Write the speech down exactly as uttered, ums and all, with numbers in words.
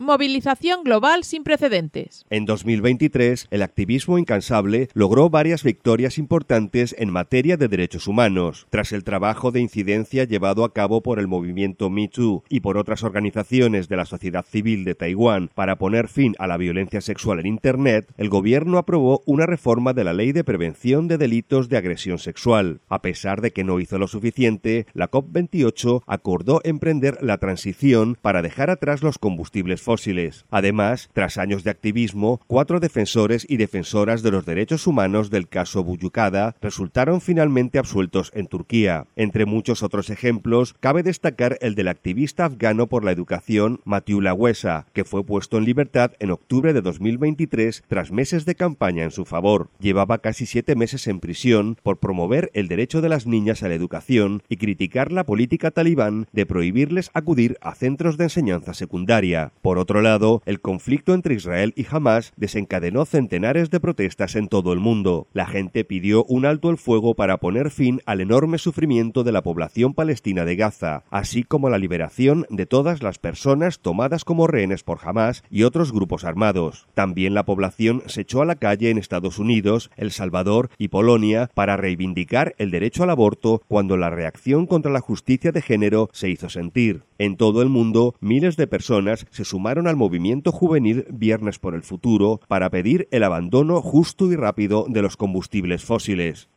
movilización global sin precedentes. En dos mil veintitrés, el activismo incansable logró varias victorias importantes en materia de derechos humanos. Tras el trabajo de incidencia llevado a cabo por el movimiento Me Too y por otras organizaciones de la sociedad civil de Taiwán para poner fin a la violencia sexual en Internet, el gobierno aprobó una reforma de la Ley de Prevención de Delitos de Agresión Sexual. A pesar de que no hizo lo suficiente, la COP veintiocho acordó emprender la transición para dejar atrás los combustibles fósiles. Además, tras años de activismo, cuatro defensores y defensoras de los derechos humanos del caso Buyukada resultaron finalmente absueltos en Turquía. Entre muchos otros ejemplos, cabe destacar el del activista afgano por la educación Matiullah Wesa, que fue puesto en libertad en octubre de dos mil veintitrés tras meses de campaña en su favor. Llevaba casi siete meses en prisión por promover el derecho de las niñas a la educación y criticar la política talibán de prohibirles acudir a centros de enseñanza secundaria. Por otro lado, el conflicto entre Israel y Hamás desencadenó centenares de protestas en todo el mundo. La gente pidió un alto el fuego para poner fin al enorme sufrimiento de la población palestina de Gaza, así como la liberación de todas las personas tomadas como rehenes por Hamás y otros grupos armados. También la población se echó a la calle en Estados Unidos, El Salvador y Polonia para reivindicar el derecho al aborto cuando la reacción contra la justicia de género se hizo sentir. En todo el mundo, miles de personas se sumaron al movimiento juvenil Viernes por el Futuro para pedir el abandono justo y rápido de los combustibles fósiles.